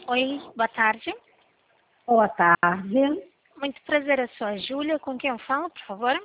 Oi, boa tarde. Boa tarde. Muito prazer, eu sou a Júlia. Com quem eu falo, por favor?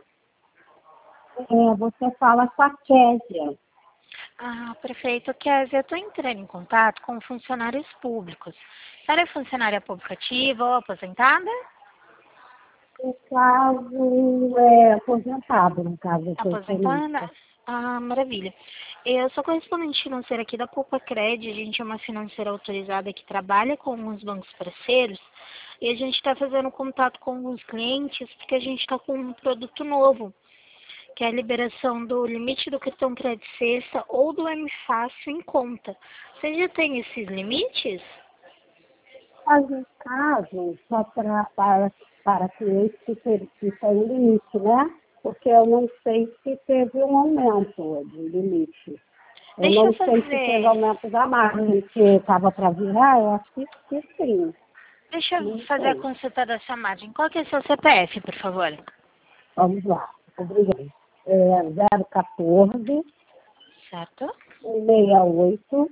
Você fala com a Késia. Ah, perfeito. Kézia, eu estou entrando em contato com funcionários públicos. A senhora é funcionária pública ativa ou aposentada? No caso, é aposentado, no caso, eu sou Aposentada? tenista. Ah, maravilha. Eu sou correspondente financeira aqui da Poupa Cred. A gente é uma financeira autorizada que trabalha com alguns bancos parceiros. E a gente está fazendo contato com alguns clientes porque a gente está com um produto novo, que é a liberação do limite do cartão crédito sexta ou do M Fácil em conta. Você já tem esses limites? Mas, no caso, só para clientes que tem limite, né? Porque eu não sei se teve um aumento de limite. Eu Deixa eu não sei se teve fazer, aumento da margem que estava para virar, eu acho que sim. deixa eu Não fazer a sei. consulta da sua margem. Qual que é o seu CPF, por favor? Vamos lá. Obrigada. 014 Certo? 168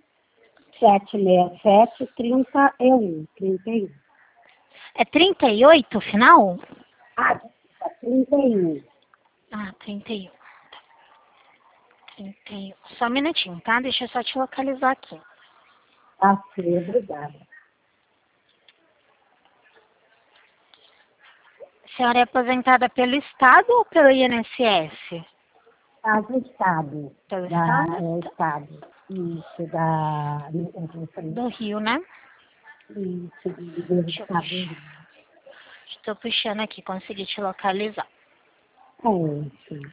767 31. É 38 o final? Ah, desculpa, 31. Ah, 31. 31. Só um minutinho, tá? Deixa eu só te localizar aqui. Ah, sim, obrigada. A senhora é aposentada pelo Estado ou pelo INSS? Casa Estado. Pelo Estado? Tá. Estado. Isso, da. Do Rio, né? Isso, do Deixa eu Estado. puxar. Estou puxando aqui, consegui te localizar. É isso.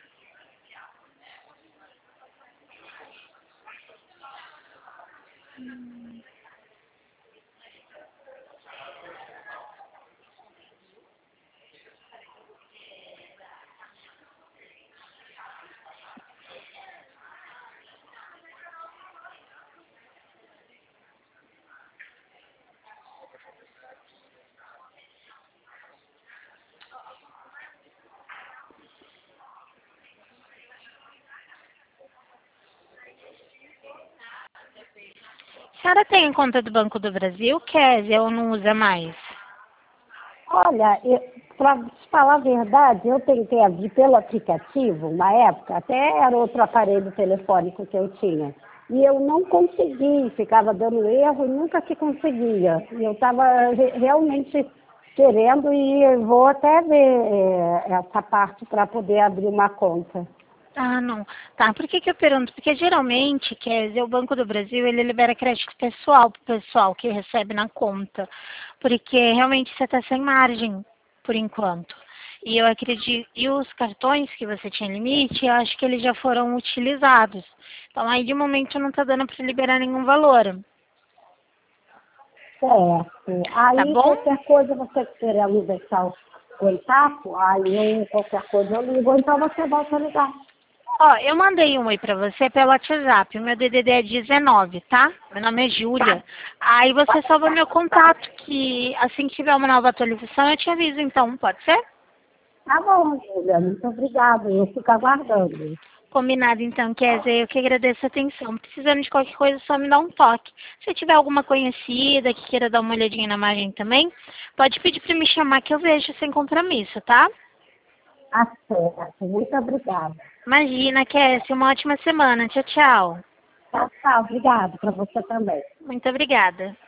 A senhora tem conta do Banco do Brasil, Kézia, ou não usa mais? Olha, para te falar a verdade, eu tentei abrir pelo aplicativo, uma época, até era outro aparelho telefônico que eu tinha. E eu não consegui, ficava dando erro e nunca que conseguia. E eu estava realmente querendo e vou até ver essa parte para poder abrir uma conta. Ah, não. Tá, por que eu pergunto? Porque geralmente, Kézia, o Banco do Brasil, ele libera crédito pessoal para o pessoal que recebe na conta. Porque realmente você está sem margem, por enquanto. E eu acredito, e os cartões que você tinha limite, eu acho que eles já foram utilizados. Então aí de momento não está dando para liberar nenhum valor. Certo. Tá Aí bom? qualquer coisa você querendo deixar o contato, aí qualquer coisa eu ligo, ou então você volta a ligar. Ó, eu mandei um oi pra você pelo WhatsApp. O meu DDD é 19, tá? Meu nome é Tá. Júlia. Aí você salva meu contato, que assim que tiver uma nova atualização eu te aviso, então, pode ser? Tá bom, Júlia, muito obrigada. Eu fico aguardando. Combinado, então, Kézia. Eu que agradeço a atenção. Precisando de qualquer coisa, só me dá um toque. Se tiver alguma conhecida que queira dar uma olhadinha na margem também, pode pedir pra me chamar que eu vejo sem compromisso, tá? Tá certo. Muito obrigada. Imagina, Kézia. Uma ótima semana. Tchau, tchau. Tchau, tchau. Obrigada para você também. Muito obrigada.